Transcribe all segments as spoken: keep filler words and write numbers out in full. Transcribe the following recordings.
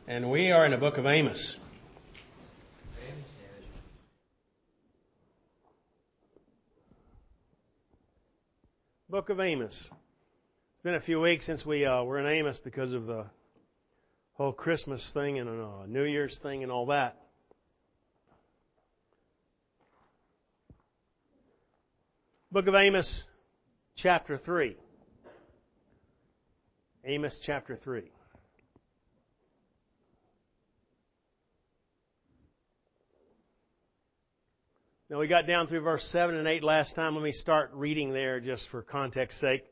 And we are in the book of Amos. Book of Amos. It's been a few weeks since we uh, were in Amos because of the whole Christmas thing and uh, New Year's thing and all that. Book of Amos, chapter three. Amos chapter three. Now, we got down through verse seven and eight last time. Let me start reading there just for context's sake.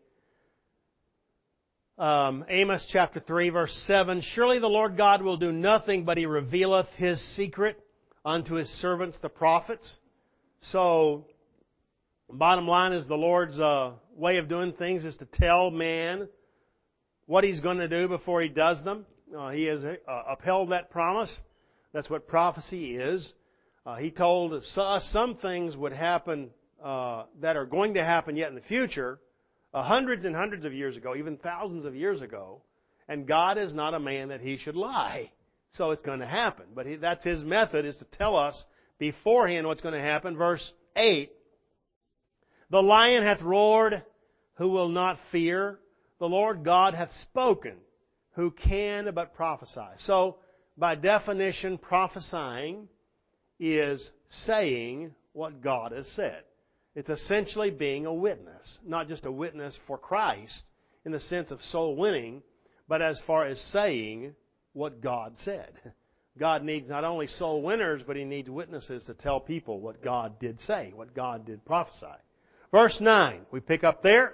Um, Amos chapter three, verse seven. Surely the Lord God will do nothing, but He revealeth His secret unto His servants the prophets. So, bottom line is the Lord's uh, way of doing things is to tell man what He's going to do before He does them. Uh, he has uh, upheld that promise. That's what prophecy is. Uh, he told us some things would happen uh, that are going to happen yet in the future, uh, hundreds and hundreds of years ago, even thousands of years ago. And God is not a man that He should lie. So it's going to happen. But he, that's His method, is to tell us beforehand what's going to happen. Verse eight, the lion hath roared, who will not fear? The Lord God hath spoken, who can but prophesy? So, by definition, prophesying is saying what God has said. It's essentially being a witness. Not just a witness for Christ in the sense of soul winning, but as far as saying what God said. God needs not only soul winners, but He needs witnesses to tell people what God did say, what God did prophesy. Verse nine, we pick up there.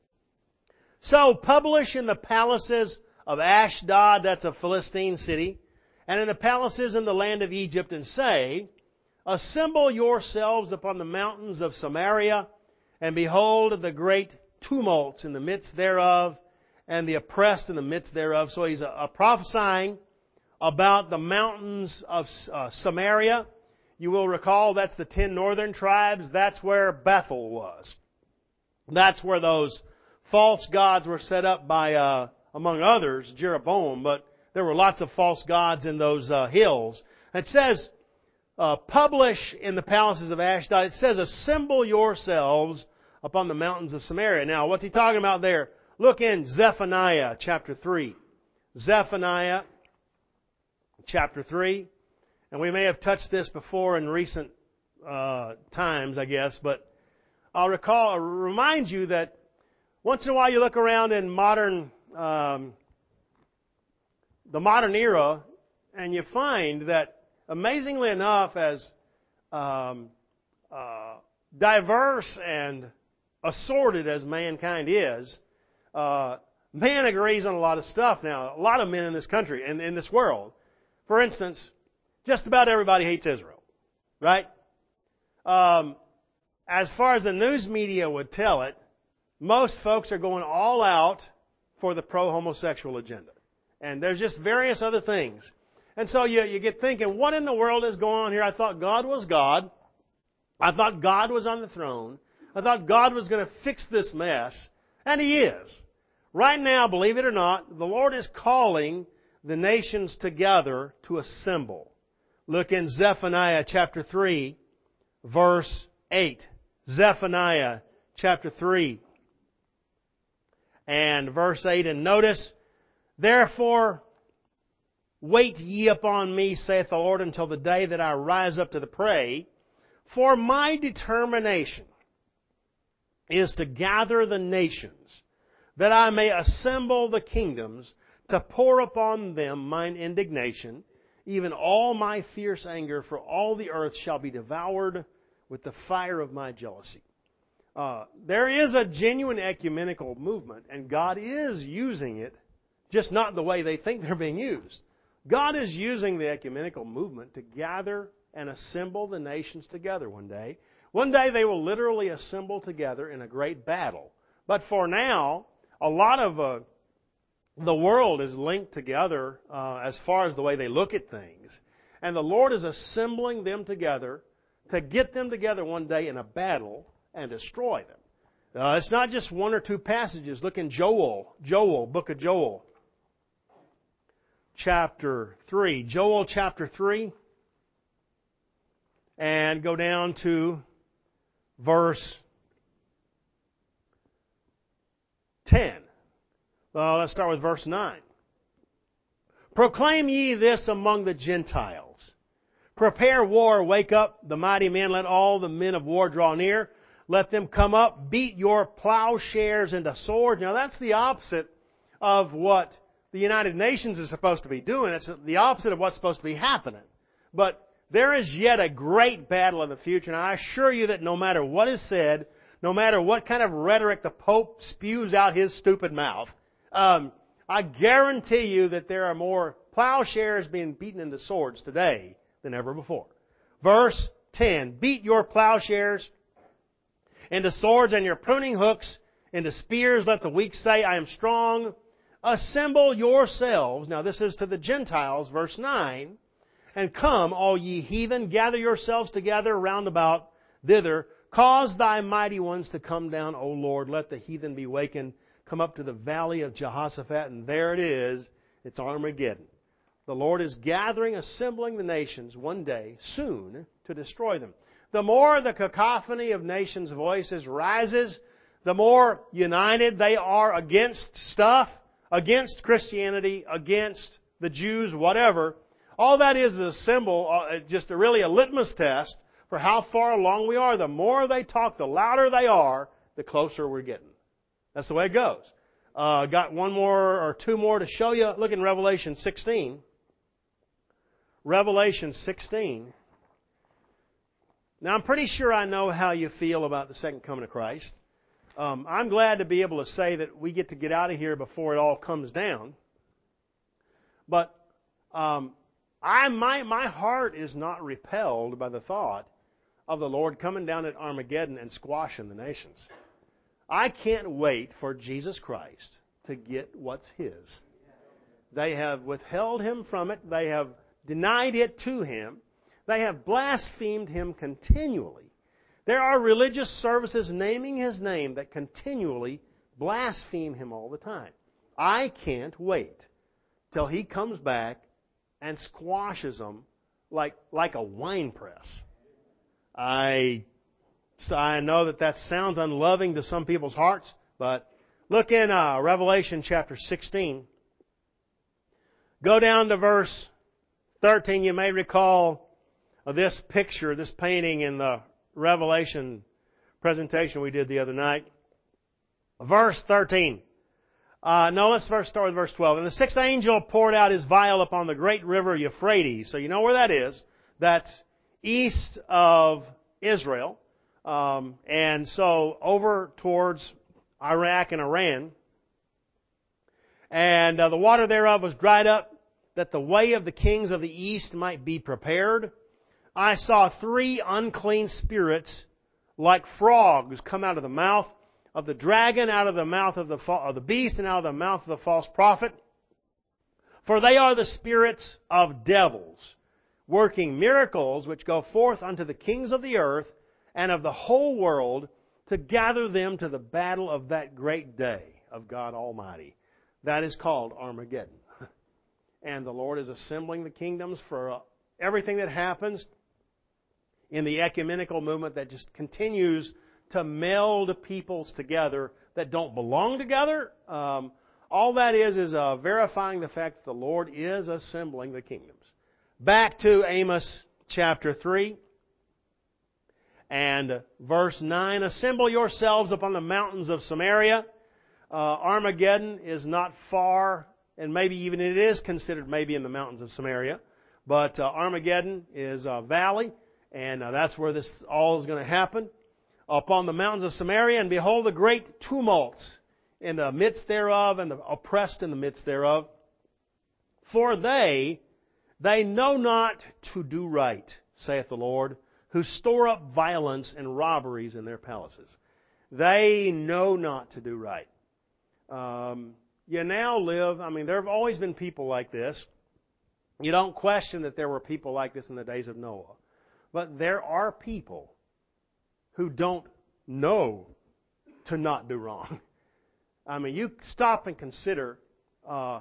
So publish in the palaces of Ashdod, that's a Philistine city, and in the palaces in the land of Egypt, and say, assemble yourselves upon the mountains of Samaria, and behold the great tumults in the midst thereof, and the oppressed in the midst thereof. So he's uh, prophesying about the mountains of uh, Samaria. You will recall that's the ten northern tribes. That's where Bethel was. That's where those false gods were set up by, uh, among others, Jeroboam, but there were lots of false gods in those uh, hills. It says, uh, publish in the palaces of Ashdod. It says, assemble yourselves upon the mountains of Samaria. Now, what's he talking about there? Look in Zephaniah chapter three. Zephaniah chapter three. And we may have touched this before in recent uh, times, I guess, but I'll recall, remind you that once in a while you look around in modern um, the modern era, and you find that, amazingly enough, as um, uh, diverse and assorted as mankind is, uh, man agrees on a lot of stuff now. A lot of men in this country and in this world. For instance, just about everybody hates Israel, right? Um, as far as the news media would tell it, most folks are going all out for the pro-homosexual agenda. And there's just various other things. And so you, you get thinking, what in the world is going on here? I thought God was God. I thought God was on the throne. I thought God was going to fix this mess. And He is. Right now, believe it or not, the Lord is calling the nations together to assemble. Look in Zephaniah chapter three, verse eight. Zephaniah chapter three and verse eight. And notice, therefore, wait ye upon me, saith the Lord, until the day that I rise up to the prey. For my determination is to gather the nations, that I may assemble the kingdoms, to pour upon them mine indignation, even all my fierce anger, for all the earth shall be devoured with the fire of my jealousy. Uh, there is a genuine ecumenical movement, and God is using it, just not the way they think they're being used. God is using the ecumenical movement to gather and assemble the nations together one day. One day they will literally assemble together in a great battle. But for now, a lot of uh, the world is linked together uh, as far as the way they look at things. And the Lord is assembling them together to get them together one day in a battle and destroy them. Uh, it's not just one or two passages. Look in Joel, Joel, book of Joel. chapter three. Joel chapter three. And go down to verse ten. Well, let's start with verse nine. Proclaim ye this among the Gentiles. Prepare war, wake up the mighty men, let all the men of war draw near. Let them come up, beat your plowshares into swords. Now that's the opposite of what the United Nations is supposed to be doing. It's the opposite of what's supposed to be happening. But there is yet a great battle in the future, and I assure you that no matter what is said, no matter what kind of rhetoric the Pope spews out his stupid mouth, um, I guarantee you that there are more plowshares being beaten into swords today than ever before. Verse ten, beat your plowshares into swords and your pruning hooks into spears. Let the weak say, I am strong. Assemble yourselves. Now this is to the Gentiles, verse nine. And come, all ye heathen, gather yourselves together round about thither. Cause thy mighty ones to come down, O Lord. Let the heathen be wakened. Come up to the valley of Jehoshaphat. And there it is. It's Armageddon. The Lord is gathering, assembling the nations one day, soon, to destroy them. The more the cacophony of nations' voices rises, the more united they are against stuff, against Christianity, against the Jews, whatever. All that is a symbol, uh, just a, really a litmus test for how far along we are. The more they talk, the louder they are, the closer we're getting. That's the way it goes. Uh, got one more or two more to show you. Look in Revelation sixteen. Revelation sixteen. Now, I'm pretty sure I know how you feel about the second coming of Christ. Um, I'm glad to be able to say that we get to get out of here before it all comes down. But um, I, my, my heart is not repelled by the thought of the Lord coming down at Armageddon and squashing the nations. I can't wait for Jesus Christ to get what's His. They have withheld Him from it. They have denied it to Him. They have blasphemed Him continually. There are religious services naming His name that continually blaspheme Him all the time. I can't wait till He comes back and squashes them like, like a wine press. I, so I know that that sounds unloving to some people's hearts, but look in uh, Revelation chapter sixteen. Go down to verse thirteen. You may recall this picture, this painting in the Revelation presentation we did the other night. Verse thirteen. Uh, no, let's first start with verse twelve. And the sixth angel poured out his vial upon the great river Euphrates. So you know where that is. That's east of Israel. Um, and so over towards Iraq and Iran. And uh, the water thereof was dried up, that the way of the kings of the east might be prepared. I saw three unclean spirits like frogs come out of the mouth of the dragon, out of the mouth of the, of the beast, and out of the mouth of the false prophet. For they are the spirits of devils, working miracles which go forth unto the kings of the earth and of the whole world to gather them to the battle of that great day of God Almighty. That is called Armageddon. And the Lord is assembling the kingdoms for uh, everything that happens in the ecumenical movement that just continues to meld peoples together that don't belong together. Um, all that is is uh, verifying the fact that the Lord is assembling the kingdoms. Back to Amos chapter three and verse nine. Assemble yourselves upon the mountains of Samaria. Uh, Armageddon is not far, and maybe even it is considered maybe in the mountains of Samaria. But uh, Armageddon is a valley, and uh, that's where this all is going to happen. Upon the mountains of Samaria, and behold the great tumults in the midst thereof, and the oppressed in the midst thereof. For they, they know not to do right, saith the Lord, who store up violence and robberies in their palaces. They know not to do right. Um, you now live, I mean, there have always been people like this. You don't question that there were people like this in the days of Noah. But there are people who don't know to not do wrong. I mean, you stop and consider uh,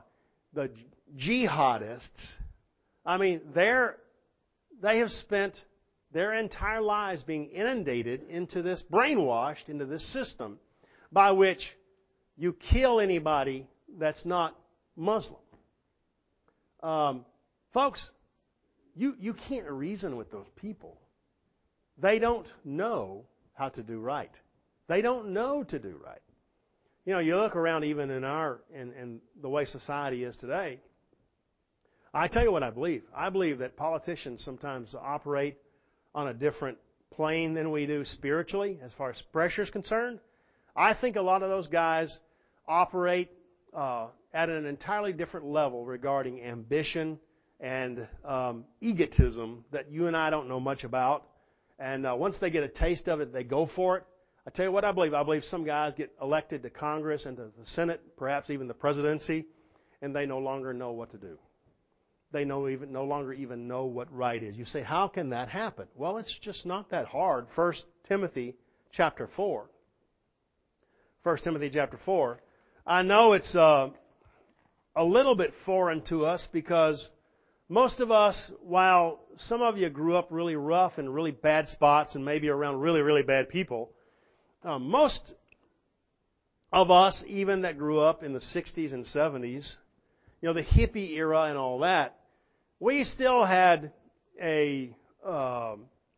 the jihadists, I mean, they're, they have spent their entire lives being inundated into this, brainwashed into this system by which you kill anybody that's not Muslim. Um, folks, you, you can't reason with those people. They don't know how to do right. They don't know to do right. You know, you look around even in our, in, in the way society is today, I tell you what I believe. I believe that politicians sometimes operate on a different plane than we do spiritually as far as pressure is concerned. I think a lot of those guys operate uh, at an entirely different level regarding ambition and um, egotism that you and I don't know much about. And uh, once they get a taste of it, they go for it. I tell you what I believe. I believe some guys get elected to Congress and to the Senate, perhaps even the presidency, and they no longer know what to do. They no, even, no longer even know what right is. You say, how can that happen? Well, it's just not that hard. First Timothy chapter four. First Timothy chapter four. I know it's uh, a little bit foreign to us because most of us, while some of you grew up really rough in really bad spots and maybe around really, really bad people, uh, most of us, even that grew up in the sixties and seventies, you know, the hippie era and all that, we still had a uh,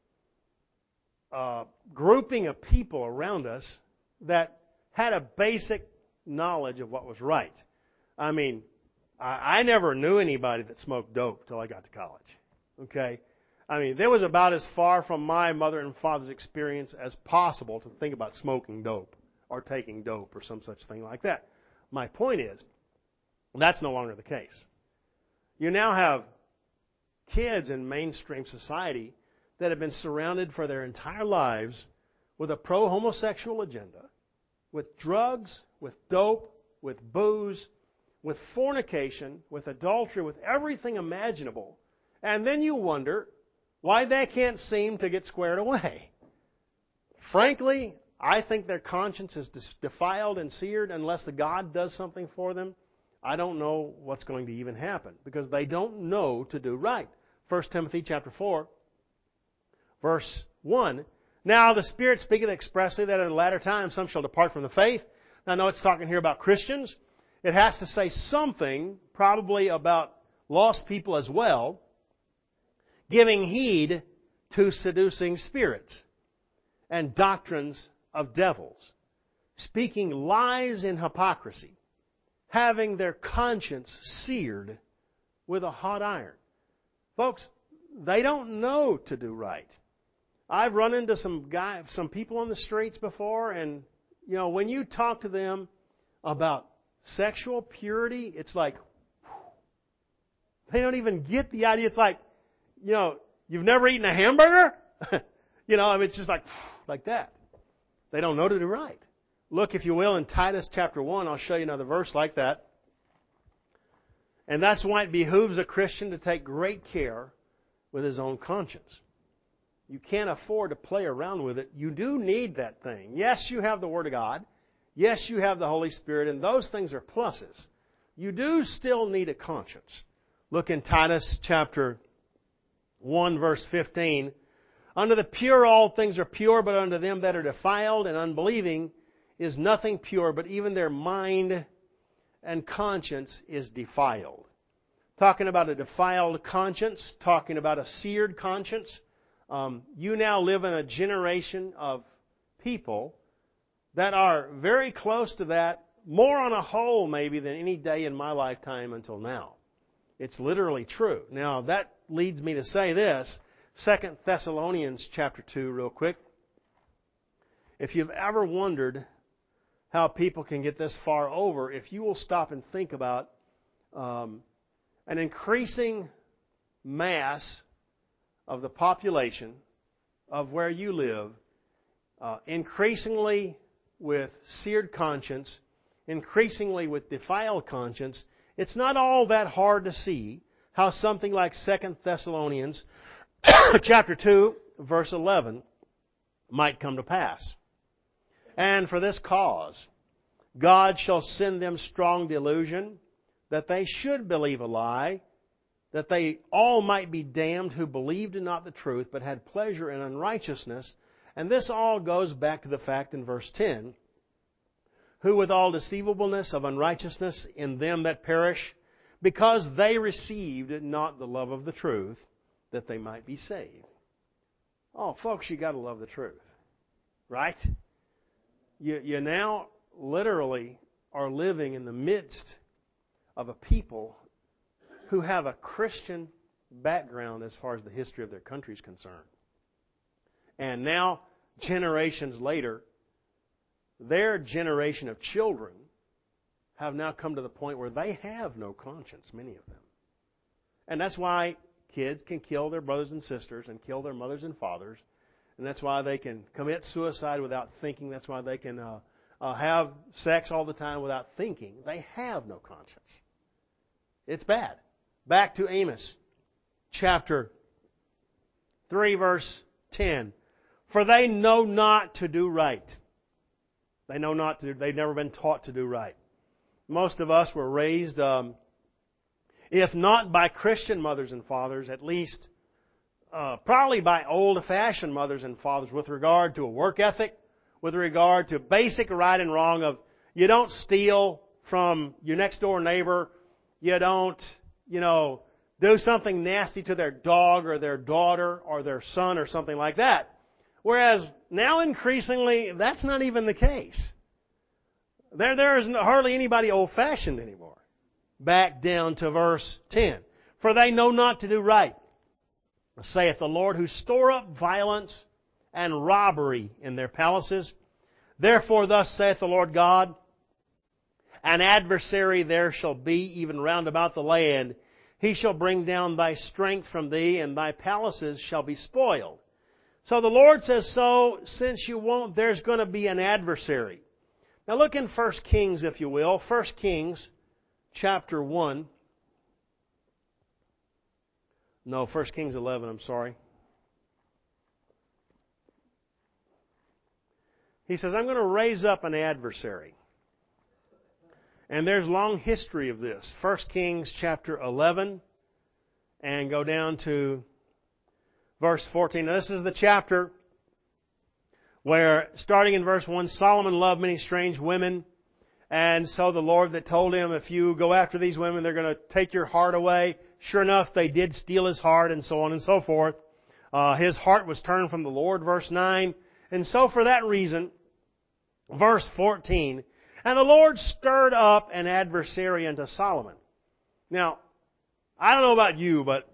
uh, grouping of people around us that had a basic knowledge of what was right. I mean, I, I never knew anybody that smoked dope till I got to college. Okay? I mean, there was about as far from my mother and father's experience as possible to think about smoking dope or taking dope or some such thing like that. My point is, that's no longer the case. You now have kids in mainstream society that have been surrounded for their entire lives with a pro-homosexual agenda, with drugs, with dope, with booze, with fornication, with adultery, with everything imaginable. And then you wonder why they can't seem to get squared away. Frankly, I think their conscience is defiled and seared unless the God does something for them. I don't know what's going to even happen because they don't know to do right. First Timothy chapter four, verse one. Now the Spirit speaketh expressly that in the latter times some shall depart from the faith. Now I know it's talking here about Christians. It has to say something probably about lost people as well, giving heed to seducing spirits and doctrines of devils, speaking lies in hypocrisy, having their conscience seared with a hot iron. Folks, they don't know to do right. I've run into some guy, some people on the streets before, and you know, when you talk to them about sexual purity, it's like whew, they don't even get the idea. It's like, you know, you've never eaten a hamburger? you know, I mean, it's just like like that. They don't know to do right. Look, if you will, in Titus chapter one, I'll show you another verse like that. And that's why it behooves a Christian to take great care with his own conscience. You can't afford to play around with it. You do need that thing. Yes, you have the Word of God. Yes, you have the Holy Spirit, and those things are pluses. You do still need a conscience. Look in Titus chapter one, verse fifteen. Unto the pure all things are pure, but unto them that are defiled and unbelieving is nothing pure, but even their mind and conscience is defiled. Talking about a defiled conscience, talking about a seared conscience. Um, you now live in a generation of people that are very close to that, more on a whole maybe than any day in my lifetime until now. It's literally true. Now, that leads me to say this, Second Thessalonians chapter two, real quick. If you've ever wondered how people can get this far over, if you will stop and think about um, an increasing mass of the population of where you live, uh, increasingly with seared conscience, increasingly with defiled conscience, it's not all that hard to see how something like Second Thessalonians chapter two, verse eleven might come to pass. And for this cause, God shall send them strong delusion, that they should believe a lie, that they all might be damned who believed not the truth, but had pleasure in unrighteousness. And this all goes back to the fact in verse ten, who with all deceivableness of unrighteousness in them that perish, because they received not the love of the truth, that they might be saved. Oh, folks, you got to love the truth, right? You, you now literally are living in the midst of a people who have a Christian background as far as the history of their country is concerned. And now, generations later, their generation of children have now come to the point where they have no conscience, many of them. And that's why kids can kill their brothers and sisters and kill their mothers and fathers. And that's why they can commit suicide without thinking. That's why they can uh, uh, have sex all the time without thinking. They have no conscience. It's bad. Back to Amos, chapter three, verse ten. For they know not to do right. They know not to. They've never been taught to do right. Most of us were raised, um, if not by Christian mothers and fathers, at least uh, probably by old-fashioned mothers and fathers with regard to a work ethic, with regard to basic right and wrong of you don't steal from your next-door neighbor, you don't, you know, do something nasty to their dog or their daughter or their son or something like that. Whereas now increasingly, that's not even the case. There, there is hardly anybody old-fashioned anymore. Back down to verse ten. For they know not to do right, saith the Lord, who store up violence and robbery in their palaces. Therefore thus saith the Lord God, an adversary there shall be even round about the land. He shall bring down thy strength from thee, and thy palaces shall be spoiled. So the Lord says, so since you won't, there's going to be an adversary. Now look in First Kings, if you will. First Kings, chapter one. No, First Kings eleven, I'm sorry. He says, I'm going to raise up an adversary. And there's long history of this. First Kings, chapter eleven, and go down to verse fourteen. Now, this is the chapter where, starting in verse one, Solomon loved many strange women. And so the Lord that told him, if you go after these women, they're going to take your heart away. Sure enough, they did steal his heart, and so on and so forth. Uh, his heart was turned from the Lord, verse nine. And so for that reason, verse fourteen, and the Lord stirred up an adversary unto Solomon. Now, I don't know about you, but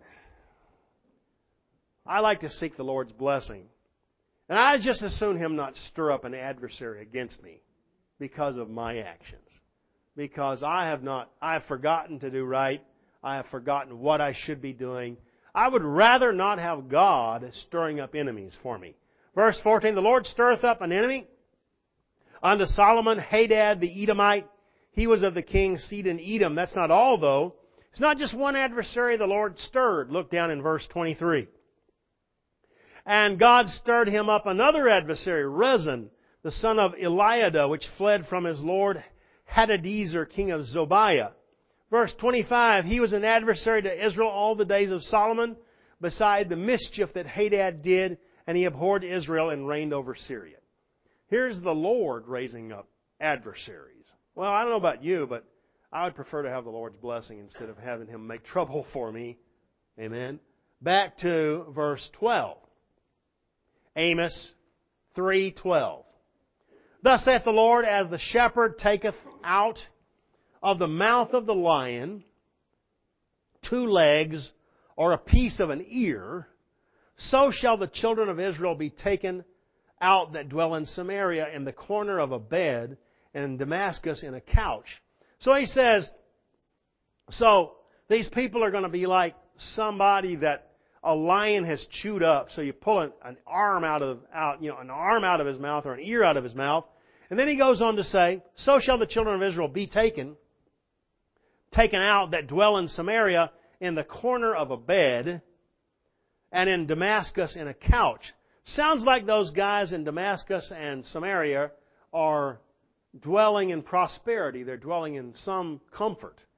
I like to seek the Lord's blessing. And I just as soon Him not stir up an adversary against me because of my actions. Because I have not, I have forgotten to do right. I have forgotten what I should be doing. I would rather not have God stirring up enemies for me. Verse fourteen, the Lord stirreth up an enemy unto Solomon, Hadad the Edomite. He was of the king's seed in Edom. That's not all, though. It's not just one adversary the Lord stirred. Look down in verse twenty-three. And God stirred him up another adversary, Rezin, the son of Eliada, which fled from his lord Hadadezer, king of Zobiah. Verse twenty-five, he was an adversary to Israel all the days of Solomon, beside the mischief that Hadad did, and he abhorred Israel and reigned over Syria. Here's the Lord raising up adversaries. Well, I don't know about you, but I would prefer to have the Lord's blessing instead of having Him make trouble for me. Amen. Back to verse twelve. Amos three twelve. Thus saith the Lord, as the shepherd taketh out of the mouth of the lion two legs or a piece of an ear, so shall the children of Israel be taken out that dwell in Samaria in the corner of a bed, and in Damascus in a couch. So he says, so these people are going to be like somebody that a lion has chewed up. So you pull an, an arm out of out, you know, an arm out of his mouth or an ear out of his mouth. And then he goes on to say, so shall the children of Israel be taken, taken out that dwell in Samaria in the corner of a bed, and in Damascus in a couch. Sounds like those guys in Damascus and Samaria are dwelling in prosperity. They're dwelling in some comfort.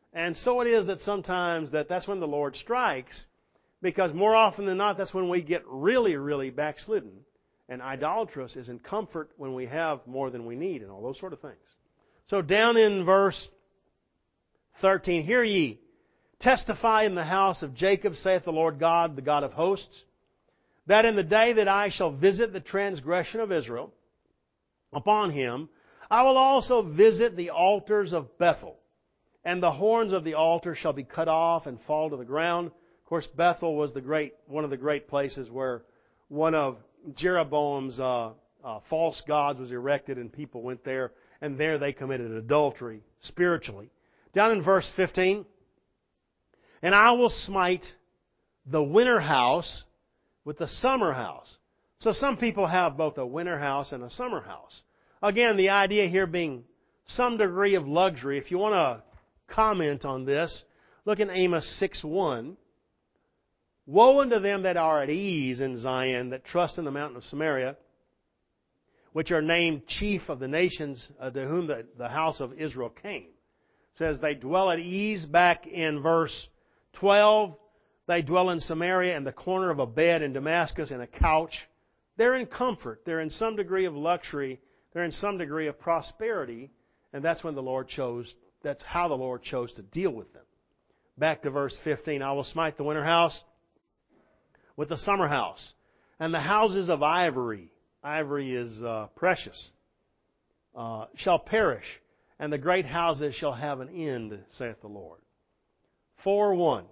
And so it is that sometimes that that's when the Lord strikes, because more often than not, that's when we get really, really backslidden. And idolatrous is in comfort when we have more than we need and all those sort of things. So down in verse thirteen, hear ye, testify in the house of Jacob, saith the Lord God, the God of hosts, that in the day that I shall visit the transgression of Israel upon him, I will also visit the altars of Bethel, and the horns of the altar shall be cut off and fall to the ground. Of course, Bethel was the great one of the great places where one of Jeroboam's uh, uh, false gods was erected, and people went there, and there they committed adultery spiritually. Down in verse fifteen, and I will smite the winter house with the summer house. So some people have both a winter house and a summer house. Again, the idea here being some degree of luxury. If you want to comment on this, look in Amos six one. Woe unto them that are at ease in Zion, that trust in the mountain of Samaria, which are named chief of the nations uh, to whom the, the house of Israel came. It says they dwell at ease back in verse twelve. They dwell in Samaria in the corner of a bed, in Damascus in a couch. They're in comfort. They're in some degree of luxury. They're in some degree of prosperity. And that's when the Lord chose, that's how the Lord chose to deal with them. Back to verse fifteen. I will smite the winter house with the summer house, and the houses of ivory, ivory is uh, precious, uh, shall perish, and the great houses shall have an end, saith the Lord. four one.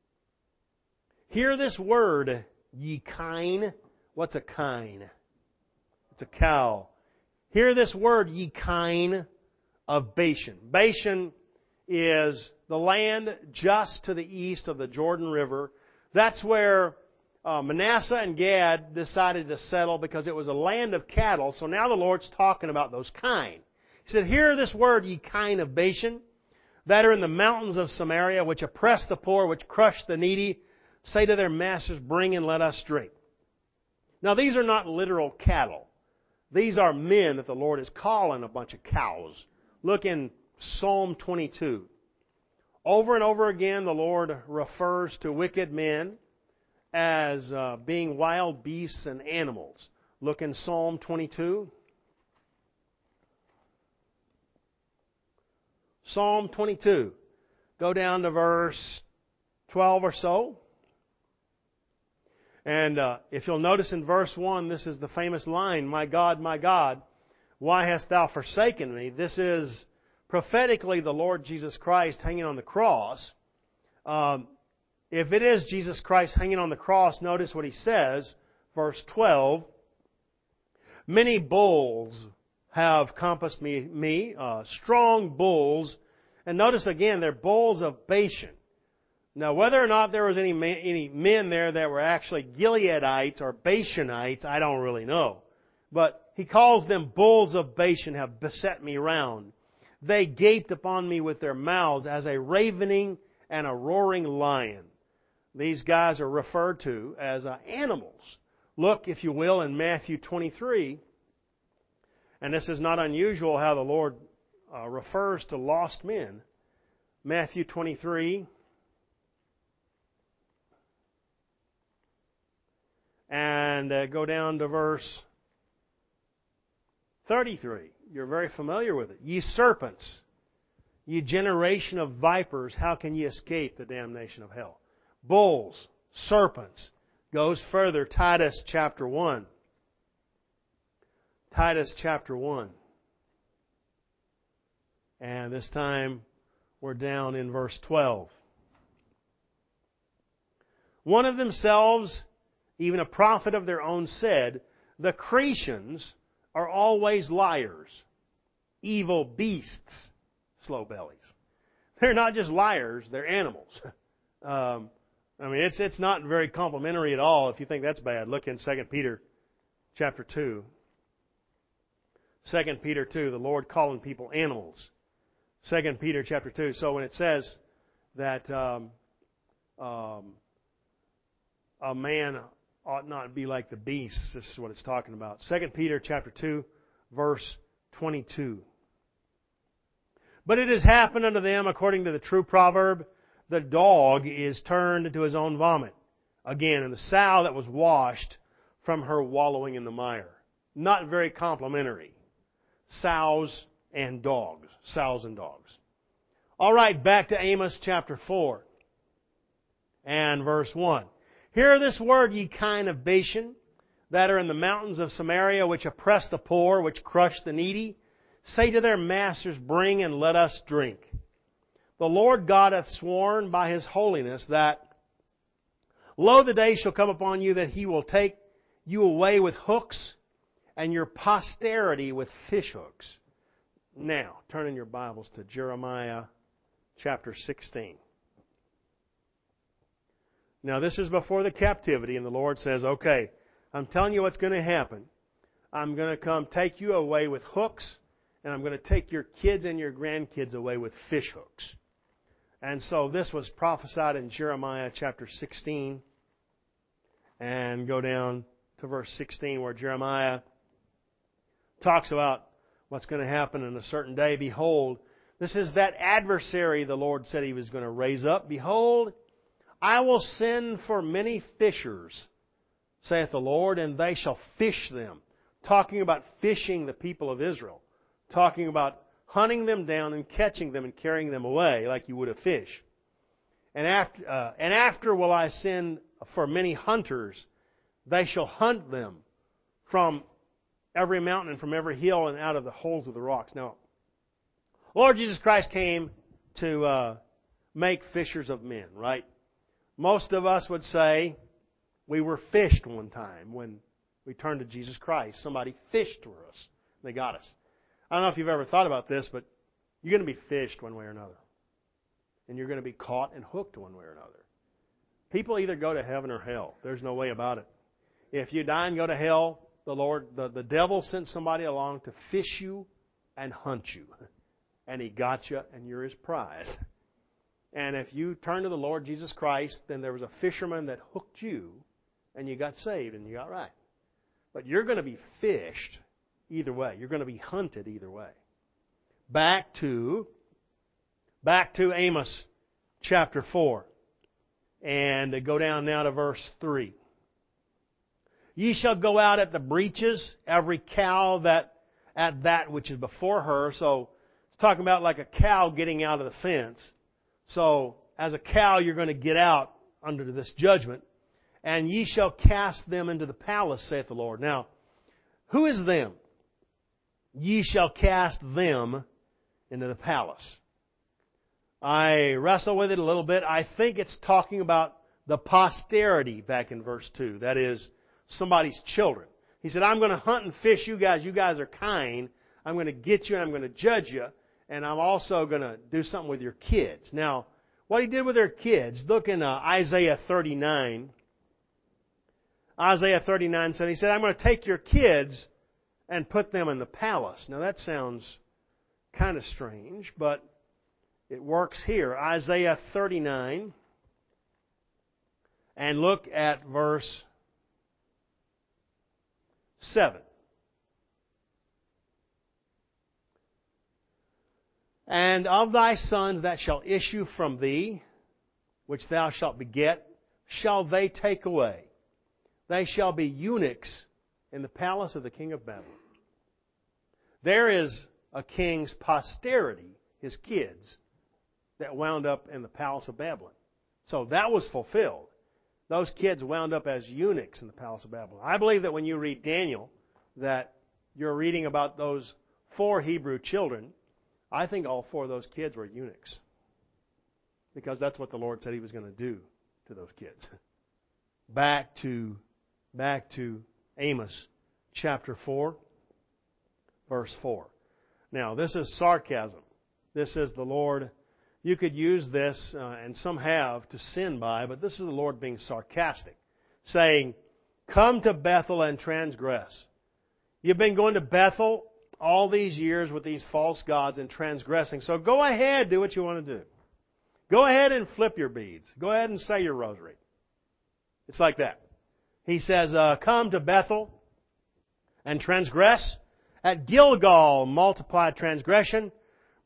Hear this word, ye kine. What's a kine? It's a cow. Hear this word, ye kine of Bashan. Bashan is the land just to the east of the Jordan River. That's where uh, Manasseh and Gad decided to settle, because it was a land of cattle. So now the Lord's talking about those kine. He said, hear this word, ye kine of Bashan, that are in the mountains of Samaria, which oppress the poor, which crush the needy, say to their masters, bring and let us drink. Now these are not literal cattle. These are men that the Lord is calling a bunch of cows. Look in Psalm twenty-two. Over and over again the Lord refers to wicked men as uh, being wild beasts and animals. Look in Psalm twenty-two. Psalm twenty-two. Go down to verse twelve or so. And uh, if you'll notice in verse one, this is the famous line, my God, my God, why hast thou forsaken me? This is prophetically the Lord Jesus Christ hanging on the cross. Um, if it is Jesus Christ hanging on the cross, notice what he says, verse twelve. Many bulls have compassed me, me uh, strong bulls. And notice again, they're bulls of Bashan. Now, whether or not there was any any men there that were actually Gileadites or Bashanites, I don't really know. But he calls them bulls of Bashan have beset me round. They gaped upon me with their mouths as a ravening and a roaring lion. These guys are referred to as uh, animals. Look, if you will, in Matthew twenty-three. And this is not unusual how the Lord uh, refers to lost men. Matthew twenty-three. And uh, go down to verse thirty-three. You're very familiar with it. Ye serpents, ye generation of vipers, how can ye escape the damnation of hell? Bulls, serpents. Goes further, Titus chapter one. Titus chapter one. And this time we're down in verse twelve. One of themselves, even a prophet of their own, said, the Cretians are always liars, evil beasts, slow bellies. They're not just liars, they're animals. um, I mean, it's it's not very complimentary at all if you think that's bad. Look in Second Peter chapter two. Second Peter two, the Lord calling people animals. Second Peter chapter two. So when it says that um, um, a man ought not be like the beasts, this is what it's talking about. Second Peter chapter two, verse twenty-two. But it has happened unto them according to the true proverb, the dog is turned into his own vomit. Again, and the sow that was washed from her wallowing in the mire. Not very complimentary. Sows and dogs. Sows and dogs. All right, back to Amos chapter four and verse one. Hear this word, ye kine of Bashan, that are in the mountains of Samaria, which oppress the poor, which crush the needy. Say to their masters, bring and let us drink. The Lord God hath sworn by His holiness that, lo, the day shall come upon you that He will take you away with hooks, and your posterity with fish hooks. Now, turn in your Bibles to Jeremiah chapter sixteen. Now, this is before the captivity, and the Lord says, okay, I'm telling you what's going to happen. I'm going to come take you away with hooks, and I'm going to take your kids and your grandkids away with fish hooks. And so this was prophesied in Jeremiah chapter sixteen. And go down to verse sixteen where Jeremiah talks about what's going to happen in a certain day. Behold, this is that adversary the Lord said He was going to raise up. Behold, I will send for many fishers, saith the Lord, and they shall fish them. Talking about fishing the people of Israel. Talking about hunting them down and catching them and carrying them away like you would a fish. And after, uh, and after will I send for many hunters. They shall hunt them from every mountain and from every hill and out of the holes of the rocks. Now, Lord Jesus Christ came to uh, make fishers of men, right? Most of us would say we were fished one time when we turned to Jesus Christ. Somebody fished for us. They got us. I don't know if you've ever thought about this, but you're going to be fished one way or another. And you're going to be caught and hooked one way or another. People either go to heaven or hell. There's no way about it. If you die and go to hell, the Lord, the, the devil sent somebody along to fish you and hunt you. And he got you, and you're his prize. And if you turn to the Lord Jesus Christ, then there was a fisherman that hooked you, and you got saved, and you got right. But you're going to be fished either way. You're going to be hunted either way. Back to, back to Amos chapter four. And go down now to verse three. Ye shall go out at the breaches, every cow that at that which is before her. So it's talking about like a cow getting out of the fence. So as a cow, you're going to get out under this judgment. And ye shall cast them into the palace, saith the Lord. Now, who is them? Ye shall cast them into the palace. I wrestle with it a little bit. I think it's talking about the posterity back in verse two. That is, somebody's children. He said, I'm going to hunt and fish you guys. You guys are kind. I'm going to get you and I'm going to judge you. And I'm also going to do something with your kids. Now, what He did with their kids, look in uh, Isaiah thirty-nine. Isaiah thirty-nine said, He said, I'm going to take your kids and put them in the palace. Now, that sounds kind of strange, but it works here. Isaiah thirty-nine. And look at verse seven. And of thy sons that shall issue from thee, which thou shalt beget, shall they take away. They shall be eunuchs in the palace of the king of Babylon. There is a king's posterity, his kids, that wound up in the palace of Babylon. So that was fulfilled. Those kids wound up as eunuchs in the palace of Babylon. I believe that when you read Daniel, that you're reading about those four Hebrew children. I think all four of those kids were eunuchs. Because that's what the Lord said He was going to do to those kids. Back to, back to Amos chapter four, verse four. Now, this is sarcasm. This is the Lord. You could use this, uh, and some have, to sin by, but this is the Lord being sarcastic, saying, come to Bethel and transgress. You've been going to Bethel all these years with these false gods and transgressing, so go ahead, do what you want to do. Go ahead and flip your beads. Go ahead and say your rosary. It's like that. He says, uh, come to Bethel and transgress. At Gilgal multiply transgression.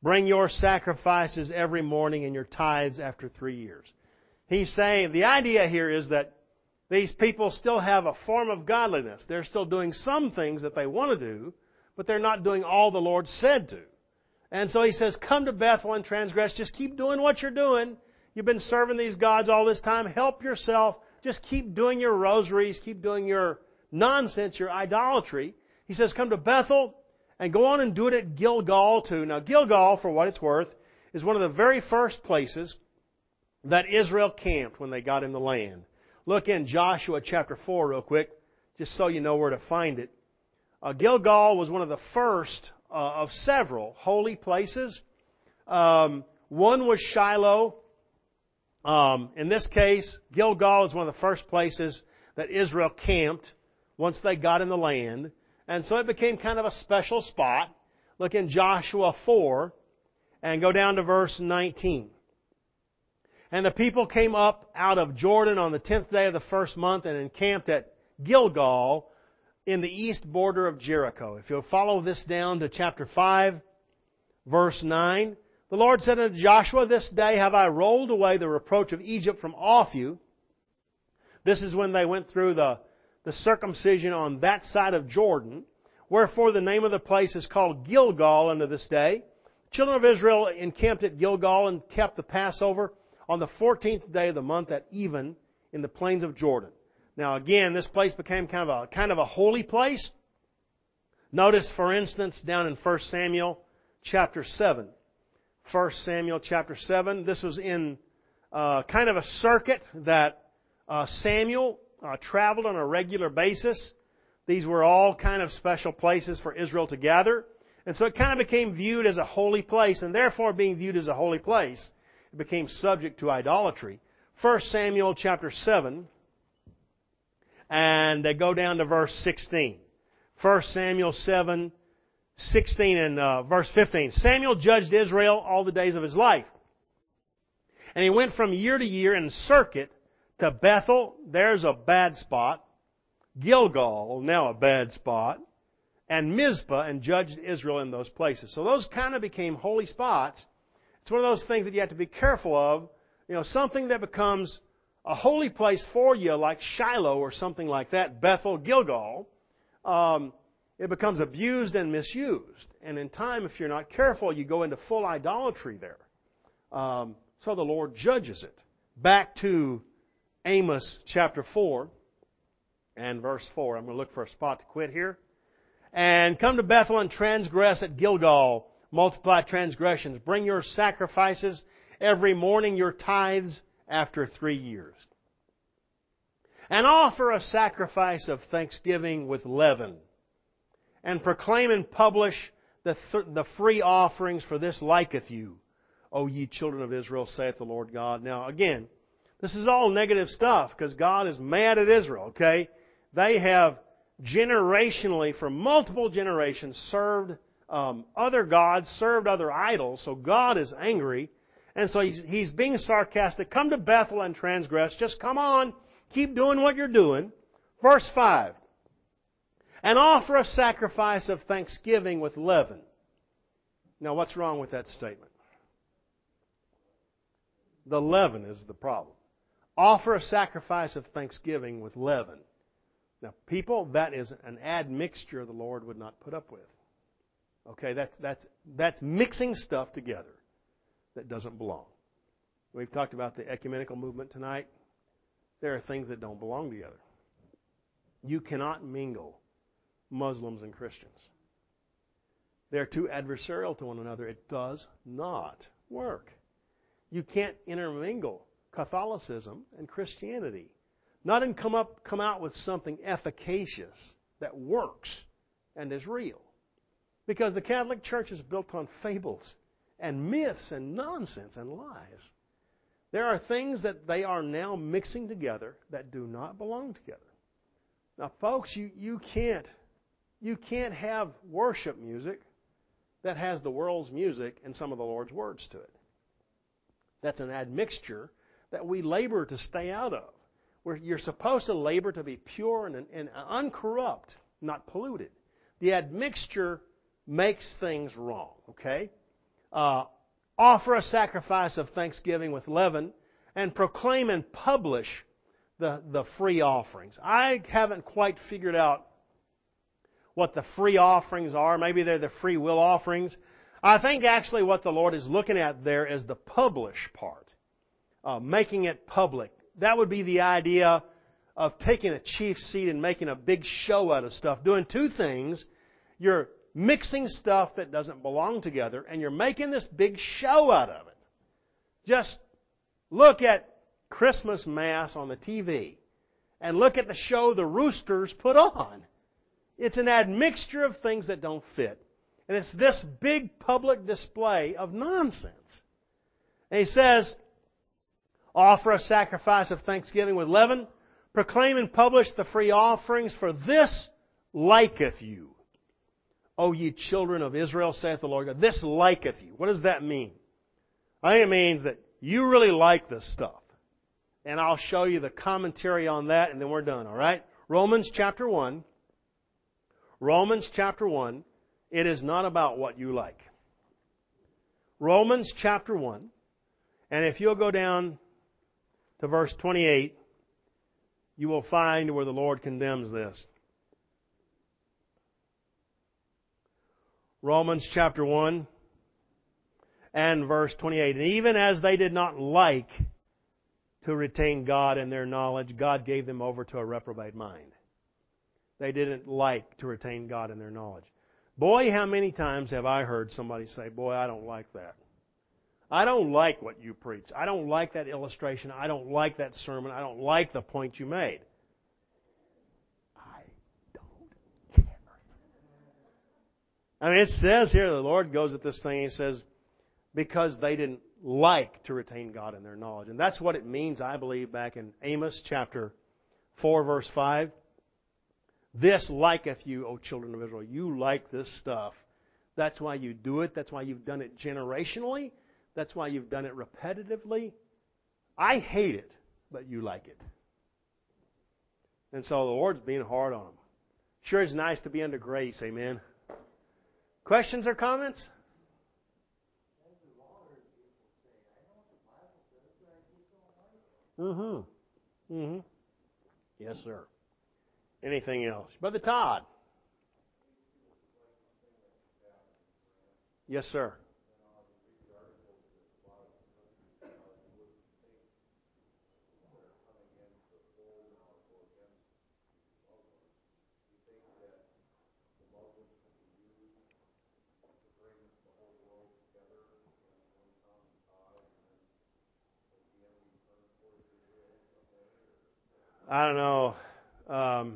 Bring your sacrifices every morning and your tithes after three years. He's saying, the idea here is that these people still have a form of godliness. They're still doing some things that they want to do, but they're not doing all the Lord said to. And so He says, come to Bethel and transgress. Just keep doing what you're doing. You've been serving these gods all this time. Help yourself. Just keep doing your rosaries. Keep doing your nonsense, your idolatry. He says, come to Bethel and go on and do it at Gilgal too. Now, Gilgal, for what it's worth, is one of the very first places that Israel camped when they got in the land. Look in Joshua chapter four real quick, just so you know where to find it. Uh, Gilgal was one of the first uh, of several holy places. Um, one was Shiloh. Um, in this case, Gilgal is one of the first places that Israel camped once they got in the land. And so it became kind of a special spot. Look in Joshua four and go down to verse nineteen. And the people came up out of Jordan on the tenth day of the first month and encamped at Gilgal in the east border of Jericho. If you'll follow this down to chapter five, verse nine. The Lord said unto Joshua, this day have I rolled away the reproach of Egypt from off you. This is when they went through the, the circumcision on that side of Jordan. Wherefore the name of the place is called Gilgal unto this day. Children of Israel encamped at Gilgal and kept the Passover on the fourteenth day of the month at even in the plains of Jordan. Now again, this place became kind of a, kind of a holy place. Notice, for instance, down in First Samuel chapter seven. First Samuel chapter seven. This was in uh, kind of a circuit that uh, Samuel uh, traveled on a regular basis. These were all kind of special places for Israel to gather. And so it kind of became viewed as a holy place. And therefore, being viewed as a holy place, it became subject to idolatry. First Samuel chapter seven. And they go down to verse sixteen. First Samuel seven, sixteen and uh, verse fifteen. Samuel judged Israel all the days of his life. And he went from year to year in circuit to Bethel. There's a bad spot. Gilgal, now a bad spot. And Mizpah, and judged Israel in those places. So those kind of became holy spots. It's one of those things that you have to be careful of. You know, something that becomes a holy place for you, like Shiloh or something like that, Bethel, Gilgal, um, it becomes abused and misused. And in time, if you're not careful, you go into full idolatry there. Um, so the Lord judges it. Back to Amos chapter four and verse four. I'm going to look for a spot to quit here. And come to Bethel and transgress at Gilgal. Multiply transgressions. Bring your sacrifices every morning, your tithes after three years. And offer a sacrifice of thanksgiving with leaven. And proclaim and publish the, th- the free offerings, for this liketh you, O ye children of Israel, saith the Lord God. Now again, this is all negative stuff because God is mad at Israel, okay? They have generationally, for multiple generations, served um, other gods, served other idols. So God is angry. And so he's, he's being sarcastic. Come to Bethel and transgress. Just come on. Keep doing what you're doing. Verse five. And offer a sacrifice of thanksgiving with leaven. Now what's wrong with that statement? The leaven is the problem. Offer a sacrifice of thanksgiving with leaven. Now, people, that is an admixture the Lord would not put up with. Okay, that's that's that's mixing stuff together that doesn't belong. We've talked about the ecumenical movement tonight. There are things that don't belong together. You cannot mingle Muslims and Christians. They're too adversarial to one another. It does not work. You can't intermingle Catholicism and Christianity. Not and come up, come out with something efficacious that works and is real. Because the Catholic Church is built on fables and myths and nonsense and lies. There are things that they are now mixing together that do not belong together. Now, folks, you, you can't you can't have worship music that has the world's music and some of the Lord's words to it. That's an admixture that we labor to stay out of. Where you're supposed to labor to be pure and, and uncorrupt, not polluted. The admixture makes things wrong, okay? uh, offer a sacrifice of thanksgiving with leaven, and proclaim and publish the, the free offerings. I haven't quite figured out what the free offerings are. Maybe they're the free will offerings. I think actually what the Lord is looking at there is the publish part, uh, making it public. That would be the idea of taking a chief seat and making a big show out of stuff. Doing two things. You're mixing stuff that doesn't belong together, and you're making this big show out of it. Just look at Christmas Mass on the T V and look at the show the Roosters put on. It's an admixture of things that don't fit. And it's this big public display of nonsense. And he says, offer a sacrifice of thanksgiving with leaven, proclaim and publish the free offerings, for this liketh you. O ye children of Israel, saith the Lord God. This liketh you. What does that mean? I think it means that you really like this stuff. And I'll show you the commentary on that, and then we're done, all right? Romans chapter one. Romans chapter one. It is not about what you like. Romans chapter one. And if you'll go down to verse twenty-eight, you will find where the Lord condemns this. Romans chapter one and verse twenty-eight. And even as they did not like to retain God in their knowledge, God gave them over to a reprobate mind. They didn't like to retain God in their knowledge. Boy, how many times have I heard somebody say, boy, I don't like that. I don't like what you preach. I don't like that illustration. I don't like that sermon. I don't like the point you made. I don't care. I mean, it says here, the Lord goes at this thing and He says, because they didn't like to retain God in their knowledge. And that's what it means, I believe, back in Amos chapter four, verse five. This liketh you, O children of Israel. You like this stuff. That's why you do it. That's why you've done it generationally. That's why you've done it repetitively. I hate it, but you like it. And so the Lord's being hard on them. Sure, it's nice to be under grace. Amen. Questions or comments? Mm-hmm. Mm-hmm. Yes, sir. Anything else? Brother Todd. Yes, sir. I don't know. Um,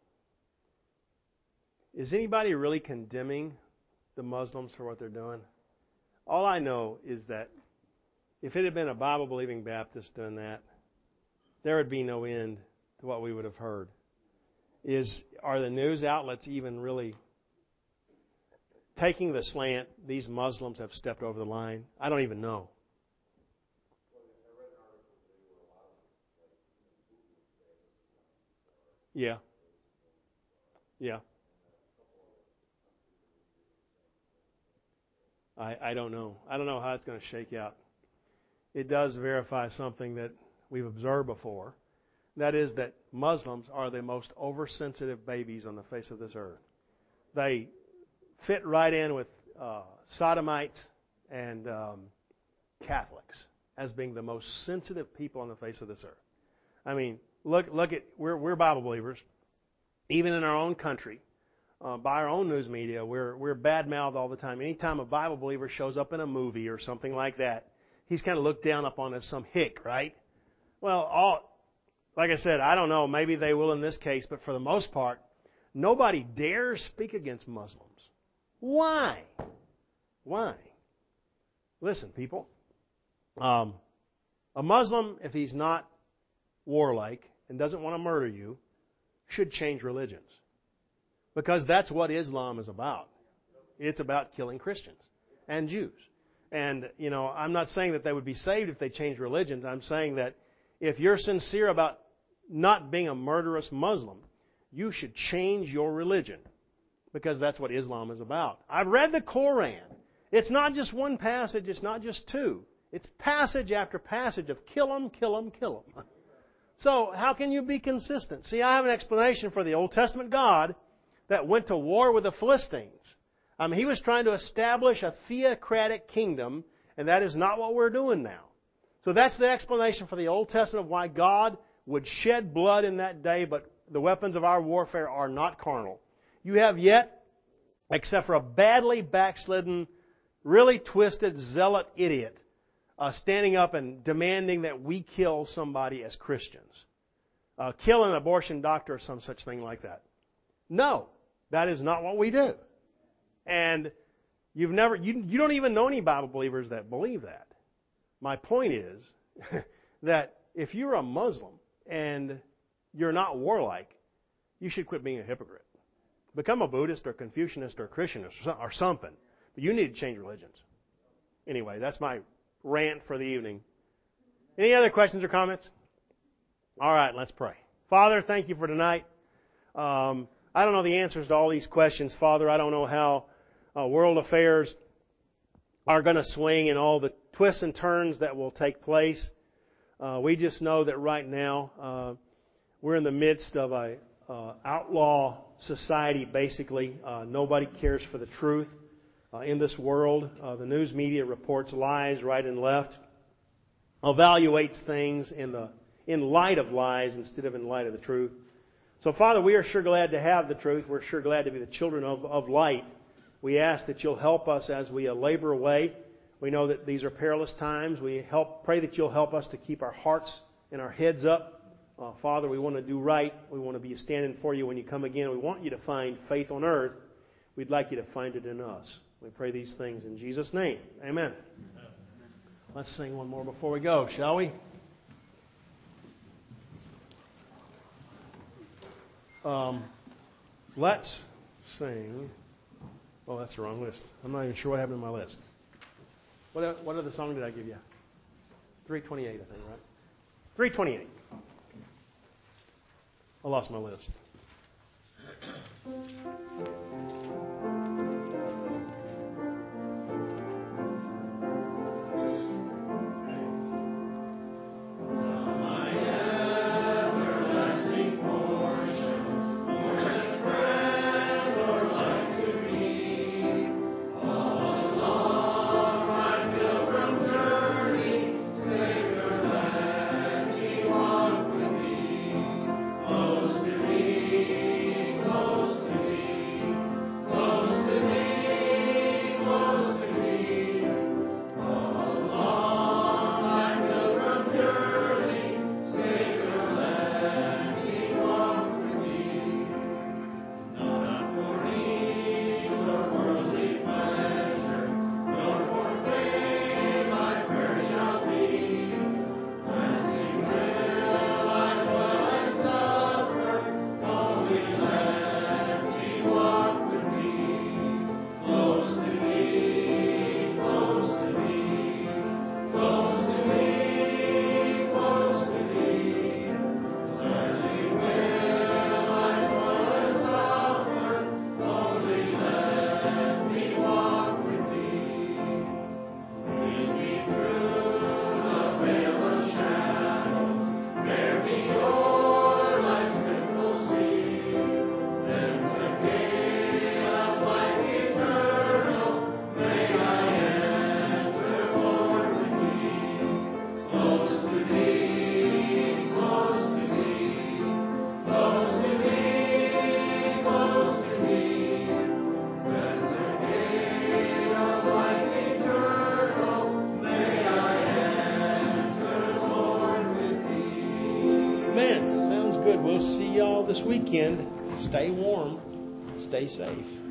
is anybody really condemning the Muslims for what they're doing? All I know is that if it had been a Bible-believing Baptist doing that, there would be no end to what we would have heard. Is are the news outlets even really taking the slant? These Muslims have stepped over the line. I don't even know. Yeah. Yeah. I, I don't know. I don't know how it's going to shake out. It does verify something that we've observed before. That is that Muslims are the most oversensitive babies on the face of this earth. They fit right in with uh, sodomites and um, Catholics as being the most sensitive people on the face of this earth. I mean, look look at we're we're Bible believers, even in our own country, uh, by our own news media, we're we're bad-mouthed all the time. Anytime a Bible believer shows up in a movie or something like that, he's kind of looked down upon as some hick, right? Well, all like I said, I don't know. Maybe they will in this case, but for the most part, nobody dares speak against Muslims. Why? Why? Listen, people. Um, a Muslim, if he's not warlike and doesn't want to murder you, should change religions. Because that's what Islam is about. It's about killing Christians and Jews. And, you know, I'm not saying that they would be saved if they changed religions. I'm saying that if you're sincere about not being a murderous Muslim, you should change your religion. Because that's what Islam is about. I've read the Koran, It's not just one passage, it's not just two. It's passage after passage of kill them, kill them, kill them. So how can you be consistent? See, I have an explanation for the Old Testament God that went to war with the Philistines. I mean, He was trying to establish a theocratic kingdom, and that is not what we're doing now. So that's the explanation for the Old Testament of why God would shed blood in that day, but the weapons of our warfare are not carnal. You have yet, except for a badly backslidden, really twisted, zealot idiot, uh, standing up and demanding that we kill somebody as Christians. Uh, kill an abortion doctor or some such thing like that. No, that is not what we do. And you've never, you, you don't even know any Bible believers that believe that. My point is that if you're a Muslim and you're not warlike, you should quit being a hypocrite. Become a Buddhist or Confucianist or Christianist or something. But you need to change religions. Anyway, that's my rant for the evening. Any other questions or comments? All right, let's pray. Father, thank you for tonight. Um, I don't know the answers to all these questions, Father. I don't know how uh, world affairs are going to swing and all the twists and turns that will take place. Uh, we just know that right now uh, we're in the midst of a uh, outlaw society, basically. Uh, nobody cares for the truth uh, in this world. Uh, the news media reports lies right and left, evaluates things in the in light of lies instead of in light of the truth. So, Father, we are sure glad to have the truth. We're sure glad to be the children of, of light. We ask that you'll help us as we labor away. We know that these are perilous times. We help pray that you'll help us to keep our hearts and our heads up. Uh, Father, we want to do right. We want to be standing for you when you come again. We want you to find faith on earth. We'd like you to find it in us. We pray these things in Jesus' name. Amen. Let's sing one more before we go, shall we? Um, let's sing. Oh, that's the wrong list. I'm not even sure what happened to my list. What what other song did I give you? three twenty-eight, I think, right? three twenty-eight. I lost my list. This weekend, stay warm, stay safe.